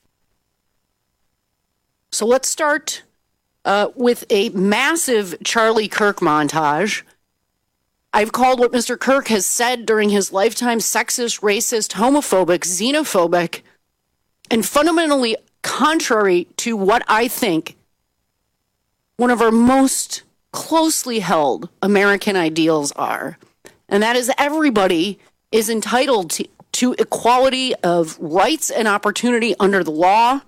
So let's start uh, with a massive Charlie Kirk montage. I've called what Mister Kirk has said during his lifetime sexist, racist, homophobic, xenophobic, and fundamentally contrary to what I think one of our most closely held American ideals are. And that is everybody is entitled to, to equality of rights and opportunity under the law.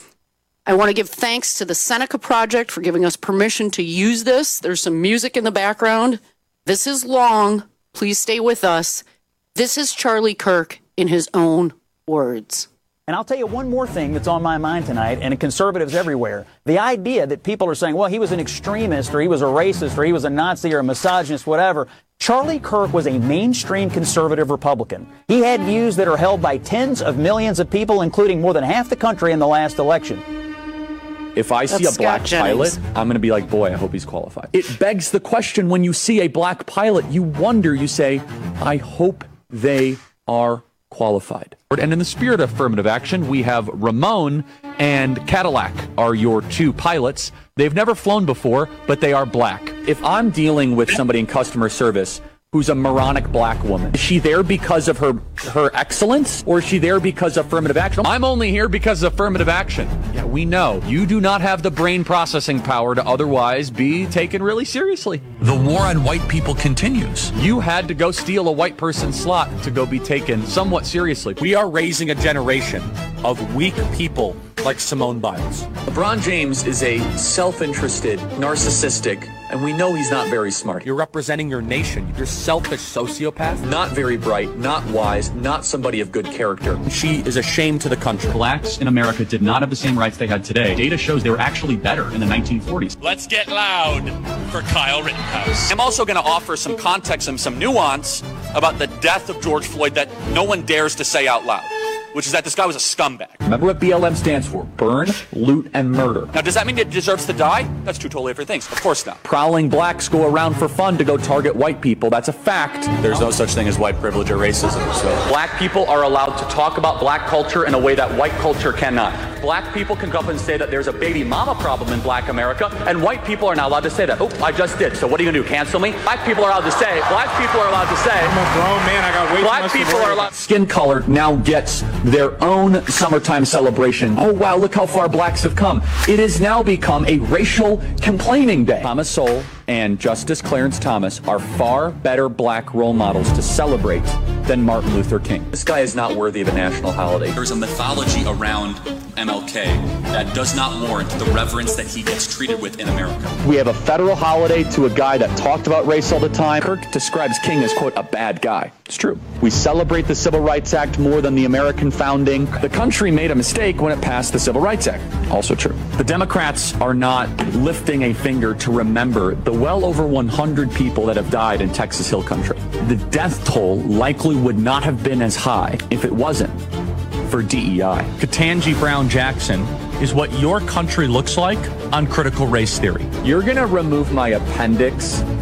I want to give thanks to the Seneca Project for giving us permission to use this. There's some music in the background. This is long. Please stay with us. This is Charlie Kirk in his own words. And I'll tell you one more thing that's on my mind tonight, and conservatives everywhere. The idea that people are saying, well, he was an extremist, or he was a racist, or he was a Nazi, or a misogynist, whatever. Charlie Kirk was a mainstream conservative Republican. He had views that are held by tens of millions of people, including more than half the country in the last election. If I see That's a black Scott pilot, Jennings. I'm going to be like, boy, I hope he's qualified. It begs the question, when you see a black pilot, you wonder, you say, I hope they are qualified. And in the spirit of affirmative action, we have Ramon and Cadillac are your two pilots. They've never flown before, but they are black. If I'm dealing with somebody in customer service who's a moronic black woman, is she there because of her her excellence, or is she there because of affirmative action? I'm only here because of affirmative action. Yeah, we know. You do not have the brain processing power to otherwise be taken really seriously. The war on white people continues. You had to go steal a white person's slot to go be taken somewhat seriously. We are raising a generation of weak people like Simone Biles. LeBron James is a self-interested, narcissistic, and we know he's not very smart. You're representing your nation. You're selfish sociopath. Not very bright, not wise, not somebody of good character. She is a shame to the country. Blacks in America did not have the same rights they had today. Data shows they were actually better in the nineteen forties. Let's get loud for Kyle Rittenhouse. I'm also going to offer some context and some nuance about the death of George Floyd that no one dares to say out loud, which is that this guy was a scumbag. Remember what B L M stands for? Burn, loot, and murder. Now, does that mean it deserves to die? That's two totally different things. Of course not. Prowling blacks go around for fun to go target white people. That's a fact. There's no such thing as white privilege or racism. So Black people are allowed to talk about black culture in a way that white culture cannot. Black people can come up and say that there's a baby mama problem in black America, and white people are not allowed to say that. Oh, I just did. So what are you going to do, cancel me? Black people are allowed to say, black people are allowed to say. I'm a grown man, I got way Black too much people to are allowed. Skin color now gets their own summertime celebration. Oh, wow, look how far blacks have come. It has now become a racial complaining day. Thomas Sowell and Justice Clarence Thomas are far better black role models to celebrate than Martin Luther King. This guy is not worthy of a national holiday. There's a mythology around M L K that does not warrant the reverence that he gets treated with in America. We have a federal holiday to a guy that talked about race all the time. Kirk describes King as, quote, a bad guy. It's true. We celebrate the Civil Rights Act more than the American founding. The country made a mistake when it passed the Civil Rights Act. Also true. The Democrats are not lifting a finger to remember the well over one hundred people that have died in Texas Hill Country. The death toll likely would not have been as high if it wasn't for D E I. Ketanji Brown Jackson is what your country looks like on critical race theory. You're going to remove my appendix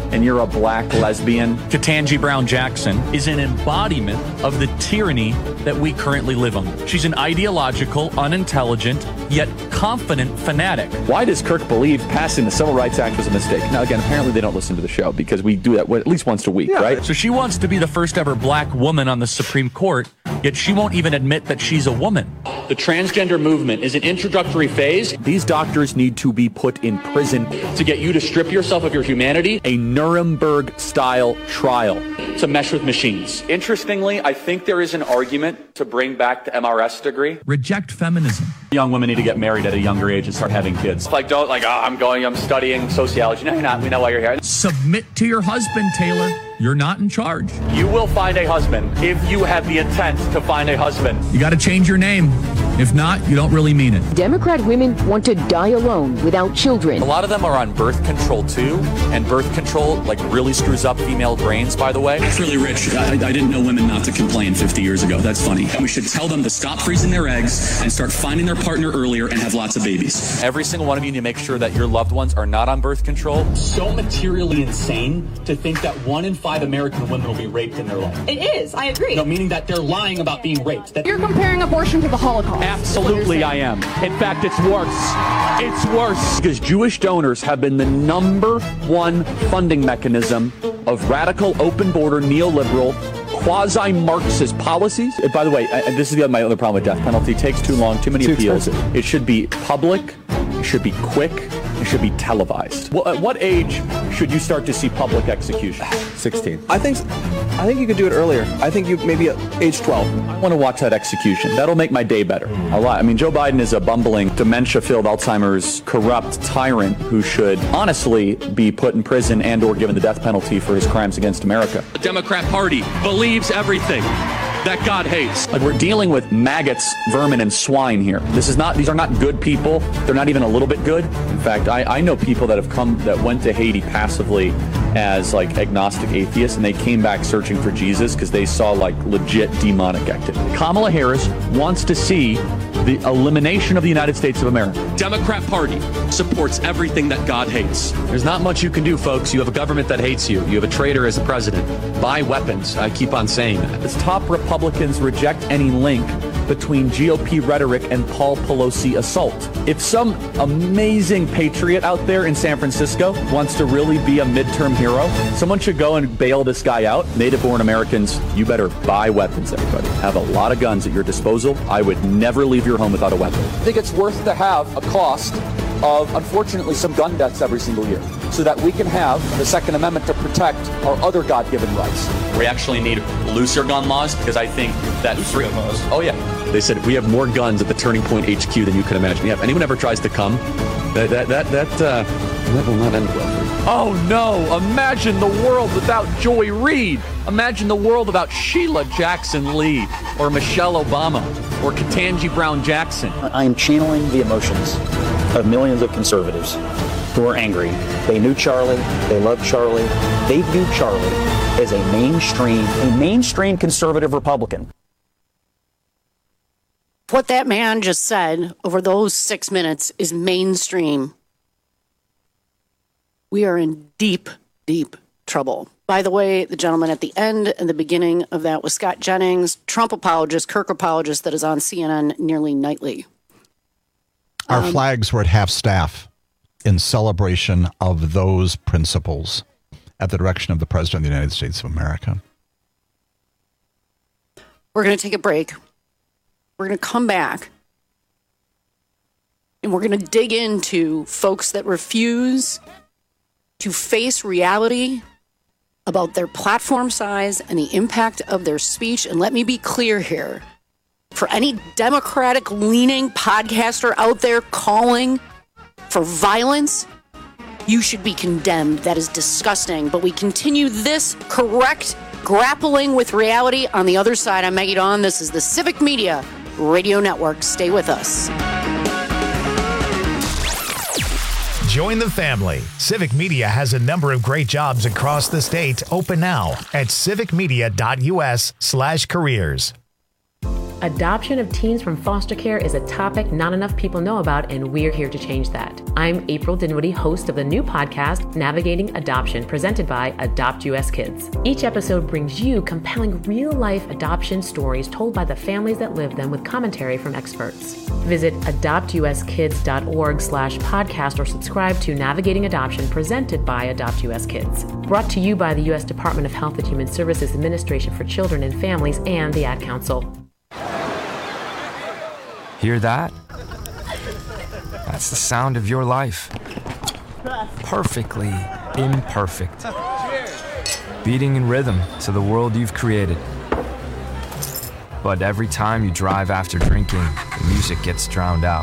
and you're a black lesbian. Ketanji Brown Jackson is an embodiment of the tyranny that we currently live under. She's an ideological, unintelligent, yet confident fanatic. Why does Kirk believe passing the Civil Rights Act was a mistake? Now, again, apparently they don't listen to the show because we do that at least once a week, yeah, right? So she wants to be the first ever black woman on the Supreme Court, yet she won't even admit that she's a woman. The transgender movement is an introductory phase. These doctors need to be put in prison to get you to strip yourself of your humanity. A Nuremberg-style trial to mesh with machines. Interestingly, I think there is an argument to bring back the M R S degree. Reject feminism. Young women need to get married at a younger age and start having kids. Like, don't, like, oh, I'm going, I'm studying sociology. No, you're not. We know why you're here. Submit to your husband, Taylor. You're not in charge. You will find a husband if you have the intent to find a husband. You got to change your name. If not, you don't really mean it. Democrat women want to die alone without children. A lot of them are on birth control too, and birth control like really screws up female brains, by the way. That's really rich. I, I didn't know women not to complain fifty years ago. That's funny. We should tell them to stop freezing their eggs and start finding their partner earlier and have lots of babies. Every single one of you need to make sure that your loved ones are not on birth control. So materially insane to think that one in five American women will be raped in their life. It is. I agree. No, meaning that they're lying about being raped. That You're comparing abortion to the Holocaust. Absolutely, I am. In fact, it's worse. It's worse. Because Jewish donors have been the number one funding mechanism of radical, open border, neoliberal, quasi-Marxist policies. And by the way, and this is the, my other problem with death penalty. It takes too long, too many too appeals. Expensive. It should be public. It should be quick. It should be televised. Well, at what age should you start to see public execution? sixteen. I think I think you could do it earlier. I think you maybe at age twelve. I want to watch that execution. That'll make my day better. A lot. I mean, Joe Biden is a bumbling, dementia-filled, Alzheimer's, corrupt tyrant who should honestly be put in prison and or given the death penalty for his crimes against America. The Democrat Party believes everything that God hates. Like, we're dealing with maggots, vermin, and swine here. This is not, these are not good people. They're not even a little bit good. In fact, I, I know people that have come, that went to Haiti passively as like agnostic atheists, and they came back searching for Jesus because they saw like legit demonic activity. Kamala Harris wants to see the elimination of the United States of America. Democrat Party supports everything that God hates. There's not much you can do, folks. You have a government that hates you. You have a traitor as a president. Buy weapons. I keep on saying that. As top Republicans reject any link between G O P rhetoric and Paul Pelosi assault. If some amazing patriot out there in San Francisco wants to really be a midterm hero, someone should go and bail this guy out. Native-born Americans, you better buy weapons, everybody. Have a lot of guns at your disposal. I would never leave your home without a weapon. I think it's worth to have a cost of, unfortunately, some gun deaths every single year so that we can have the Second Amendment to protect our other God-given rights. We actually need looser gun laws because I think that free gun laws. Oh, yeah. They said we have more guns at the Turning Point H Q than you can imagine. Yeah, if anyone ever tries to come, that that that that, uh, that will not end well. Oh no! Imagine the world without Joy Reid. Imagine the world without Sheila Jackson Lee or Michelle Obama or Ketanji Brown Jackson. I am channeling the emotions of millions of conservatives who are angry. They knew Charlie. They loved Charlie. They view Charlie as a mainstream, a mainstream conservative Republican. What that man just said over those six minutes is mainstream. We are in deep, deep trouble. By the way, the gentleman at the end and the beginning of that was Scott Jennings, Trump apologist, Kirk apologist that is on C N N nearly nightly. Our um, flags were at half staff in celebration of those principles at the direction of the President of the United States of America. We're going to take a break. We're going to come back and we're going to dig into folks that refuse to face reality about their platform size and the impact of their speech. And let me be clear here. For any Democratic-leaning podcaster out there calling for violence, you should be condemned. That is disgusting. But we continue this correct grappling with reality on the other side. I'm Maggie Dawn. This is the Civic Media Radio Network. Stay with us. Join the family. Civic Media has a number of great jobs across the state open now at civicmedia.us slash careers. Adoption of teens from foster care is a topic not enough people know about, and we're here to change that. I'm April Dinwiddie, host of the new podcast, Navigating Adoption, presented by Adopt U S Kids. Each episode brings you compelling real-life adoption stories told by the families that live them with commentary from experts. Visit adopt u s kids dot org slash podcast or subscribe to Navigating Adoption, presented by Adopt U S Kids. Brought to you by the U S Department of Health and Human Services Administration for Children and Families and the Ad Council. Hear that? That's the sound of your life. Perfectly imperfect. Beating in rhythm to the world you've created. But every time you drive after drinking, the music gets drowned out.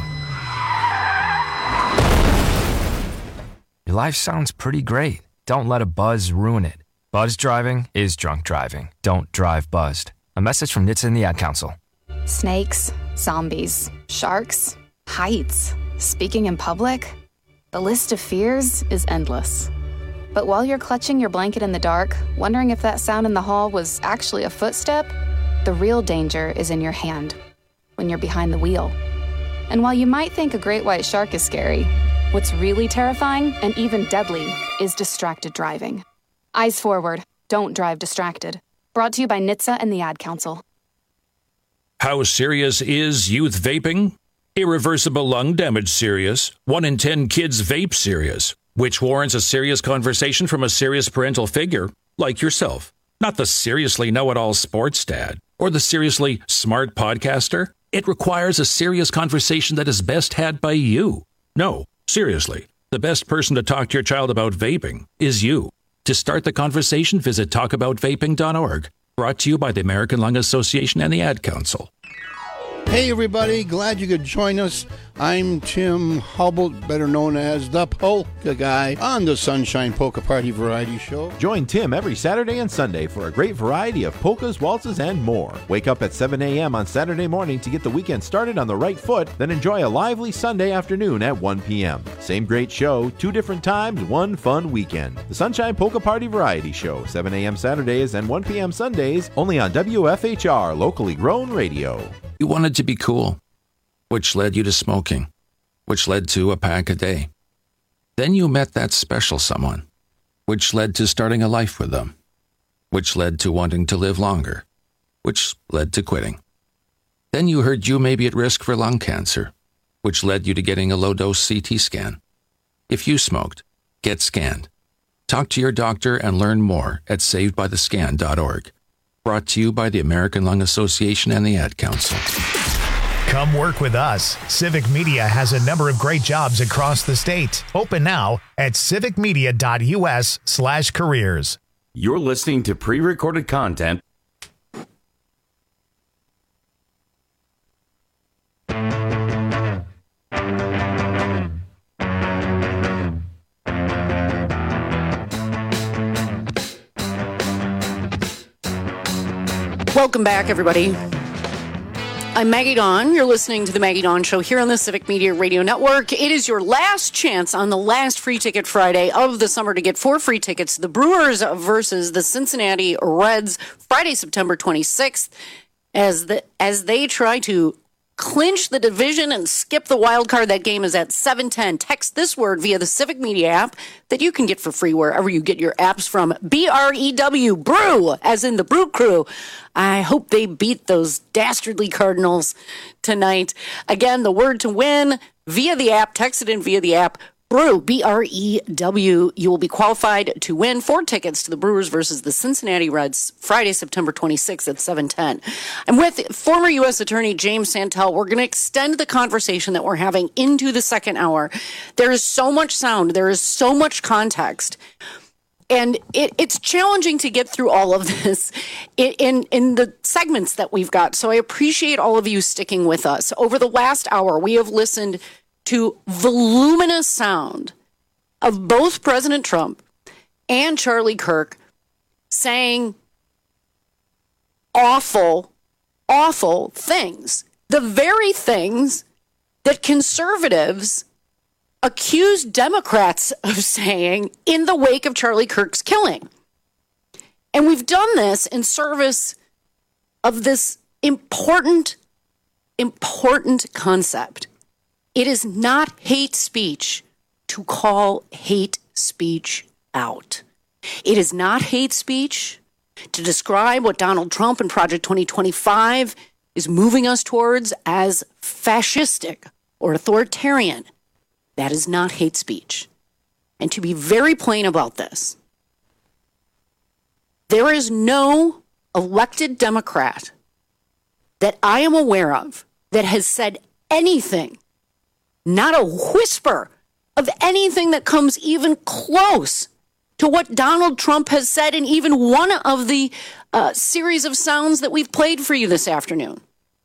Your life sounds pretty great. Don't let a buzz ruin it. Buzz driving is drunk driving. Don't drive buzzed. A message from N H T S A and the Ad Council. Snakes, zombies, sharks, heights, speaking in public. The list of fears is endless. But while you're clutching your blanket in the dark, wondering if that sound in the hall was actually a footstep, the real danger is in your hand, when you're behind the wheel. And while you might think a great white shark is scary, what's really terrifying and even deadly is distracted driving. Eyes forward, don't drive distracted. Brought to you by N H T S A and the Ad Council. How serious is youth vaping? Irreversible lung damage serious. One in ten kids vape serious, which warrants a serious conversation from a serious parental figure like yourself. Not the seriously know-it-all sports dad or the seriously smart podcaster. It requires a serious conversation that is best had by you. No, seriously, the best person to talk to your child about vaping is you. To start the conversation, visit talk about vaping dot org. Brought to you by the American Lung Association and the Ad Council. Hey everybody, glad you could join us. I'm Tim Hubble, better known as the Polka Guy, on the Sunshine Polka Party Variety Show. Join Tim every Saturday and Sunday for a great variety of polkas, waltzes, and more. Wake up at seven a.m. on Saturday morning to get the weekend started on the right foot, then enjoy a lively Sunday afternoon at one p.m. Same great show, two different times, one fun weekend. The Sunshine Polka Party Variety Show, seven a.m. Saturdays and one p.m. Sundays, only on W F H R, locally grown radio. You wanted to be cool, which led you to smoking, which led to a pack a day. Then you met that special someone, which led to starting a life with them, which led to wanting to live longer, which led to quitting. Then you heard you may be at risk for lung cancer, which led you to getting a low-dose C T scan. If you smoked, get scanned. Talk to your doctor and learn more at saved by the scan dot org. Brought to you by the American Lung Association and the Ad Council. Come work with us. Civic Media has a number of great jobs across the state. Open now at civic media dot u s slash careers. You're listening to pre-recorded content. Welcome back, everybody. I'm Maggie Dawn. You're listening to the Maggie Dawn Show here on the Civic Media Radio Network. It is your last chance on the last Free Ticket Friday of the summer to get four free tickets to the Brewers versus the Cincinnati Reds, Friday, September twenty-sixth, as the as they try to clinch the division and skip the wild card. That game is at seven ten. Text this word via the Civic Media app that you can get for free wherever you get your apps from. B R E W, Brew, as in the Brew Crew. I hope they beat those dastardly Cardinals tonight. Again, the word to win via the app. Text it in via the app. Brew, B R E W. You will be qualified to win four tickets to the Brewers versus the Cincinnati Reds, Friday, September twenty-sixth at seven ten. I'm with former U S Attorney James Santel. We're going to extend the conversation that we're having into the second hour. There is so much sound. There is so much context. And it, it's challenging to get through all of this in, in, in the segments that we've got. So I appreciate all of you sticking with us. Over the last hour, we have listened to voluminous sound of both President Trump and Charlie Kirk saying awful, awful things. The very things that conservatives accused Democrats of saying in the wake of Charlie Kirk's killing. And we've done this in service of this important important concept. It is not hate speech to call hate speech out. It is not hate speech to describe what Donald Trump and Project twenty twenty-five is moving us towards as fascistic or authoritarian. That is not hate speech. And to be very plain about this, there is no elected Democrat that I am aware of that has said anything, not a whisper of anything that comes even close to what Donald Trump has said in even one of the uh, series of sounds that we've played for you this afternoon.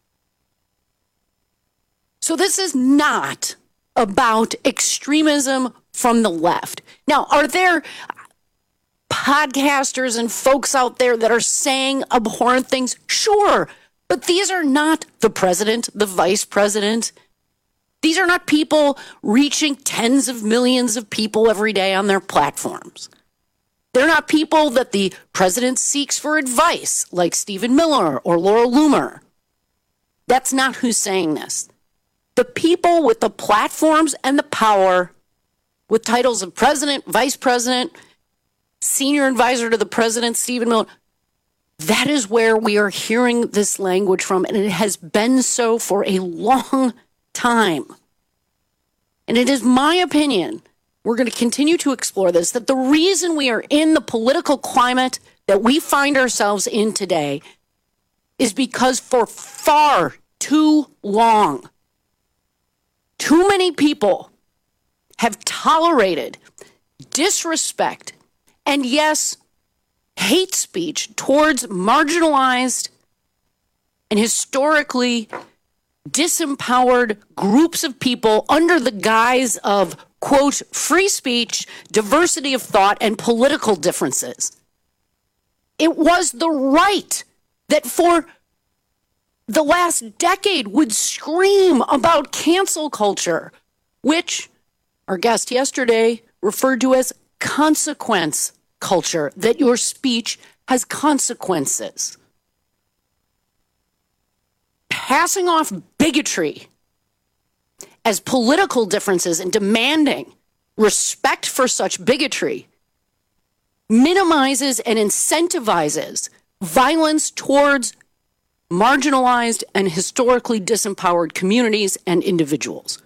So this is not about extremism from the left. Now, are there podcasters and folks out there that are saying abhorrent things? Sure, but these are not the president, the vice president. These are not people reaching tens of millions of people every day on their platforms. They're not people that the president seeks for advice, like Stephen Miller or Laura Loomer. That's not who's saying this. The people with the platforms and the power, with titles of president, vice president, senior advisor to the president, Stephen Miller, that is where we are hearing this language from, and it has been so for a long time. And it is my opinion, we're going to continue to explore this, that the reason we are in the political climate that we find ourselves in today is because for far too long, too many people have tolerated disrespect and, yes, hate speech towards marginalized and historically disempowered groups of people under the guise of, quote, free speech, diversity of thought, and political differences. It was the right that for the last decade would scream about cancel culture, which our guest yesterday referred to as consequence culture, that your speech has consequences. Passing off bigotry as political differences and demanding respect for such bigotry minimizes and incentivizes violence towards marginalized and historically disempowered communities and individuals.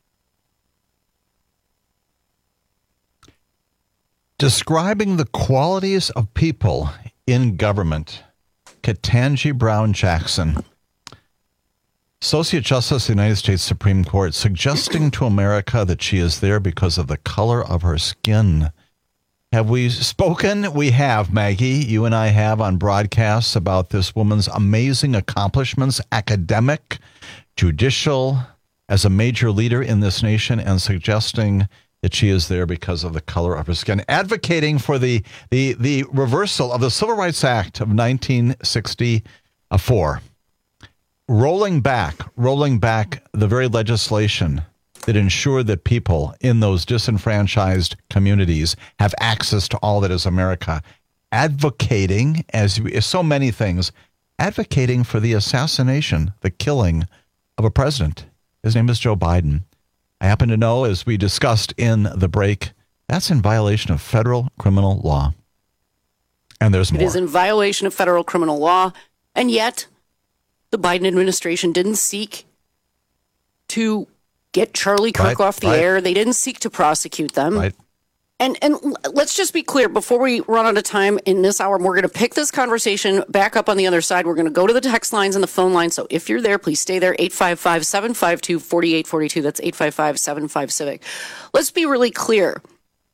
Describing the qualities of people in government, Ketanji Brown Jackson, Associate Justice of the United States Supreme Court, suggesting to America that she is there because of the color of her skin. Have we spoken? We have, Maggie. You and I have on broadcasts about this woman's amazing accomplishments, academic, judicial, as a major leader in this nation, and suggesting that she is there because of the color of her skin, advocating for the the the reversal of the Civil Rights Act of nineteen sixty-four, rolling back, rolling back the very legislation that ensured that people in those disenfranchised communities have access to all that is America, advocating, as so many things, advocating for the assassination, the killing of a president. His name is Joe Biden. I happen to know, as we discussed in the break, that's in violation of federal criminal law. And there's more. It is in violation of federal criminal law, and yet the Biden administration didn't seek to get Charlie Kirk right, off the right. air. They didn't seek to prosecute them. Right. And and let's just be clear, before we run out of time in this hour, we're going to pick this conversation back up on the other side. We're going to go to the text lines and the phone lines. So if you're there, please stay there. eight five five, seven five two, four eight four two. That's eight five five, seven five, civic. Let's be really clear.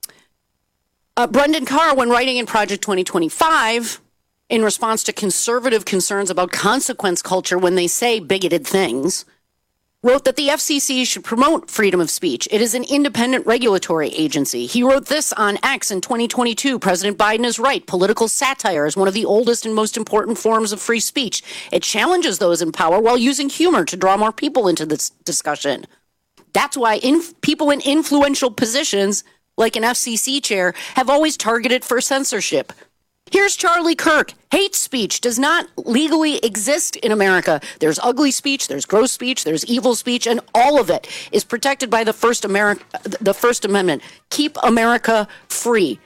Uh, Brendan Carr, when writing in Project twenty twenty-five, in response to conservative concerns about consequence culture when they say bigoted things, wrote that the F C C should promote freedom of speech. It is an independent regulatory agency. He wrote this on X in twenty twenty-two. President Biden is right. Political satire is one of the oldest and most important forms of free speech. It challenges those in power while using humor to draw more people into this discussion. That's why inf- people in influential positions, like an F C C chair, have always targeted for censorship. Here's Charlie Kirk. Hate speech does not legally exist in America. There's ugly speech, there's gross speech, there's evil speech, and all of it is protected by the First Ameri- the First Amendment. Keep America free.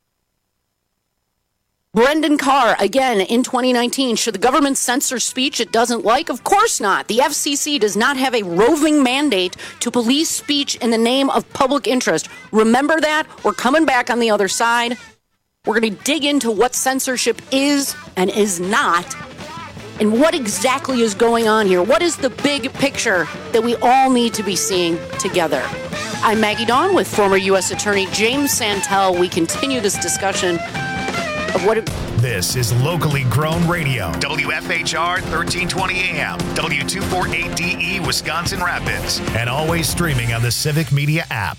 Brendan Carr, again, in twenty nineteen, should the government censor speech it doesn't like? Of course not. The F C C does not have a roving mandate to police speech in the name of public interest. Remember that. We're coming back on the other side. We're going to dig into what censorship is and is not, and what exactly is going on here. What is the big picture that we all need to be seeing together? I'm Maggie Dawn with former U S Attorney James Santel. We continue this discussion of what it... This is locally grown radio. W F H R thirteen twenty A M, W two forty-eight D E, Wisconsin Rapids, and always streaming on the Civic Media app.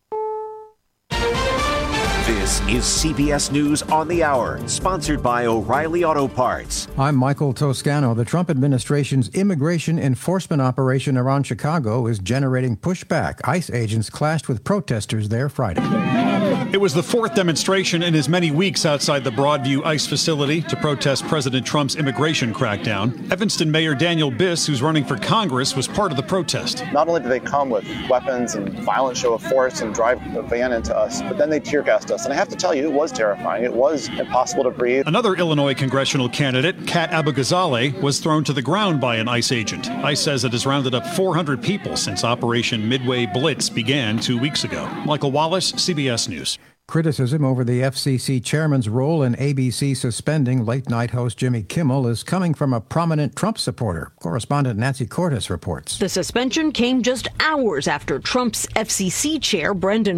This is C B S News on the Hour, sponsored by O'Reilly Auto Parts. I'm Michael Toscano. The Trump administration's immigration enforcement operation around Chicago is generating pushback. ICE agents clashed with protesters there Friday. It was the fourth demonstration in as many weeks outside the Broadview ICE facility to protest President Trump's immigration crackdown. Evanston Mayor Daniel Biss, who's running for Congress, was part of the protest. Not only do they come with weapons and violent show of force and drive a van into us, but then they tear gassed us. And I have to tell you, it was terrifying. It was impossible to breathe. Another Illinois congressional candidate, Kat Abu-Ghazaleh, was thrown to the ground by an ICE agent. ICE says it has rounded up four hundred people since Operation Midway Blitz began two weeks ago. Michael Wallace, C B S News. Criticism over the F C C chairman's role in A B C suspending late-night host Jimmy Kimmel is coming from a prominent Trump supporter. Correspondent Nancy Cordes reports. The suspension came just hours after Trump's F C C chair, Brendan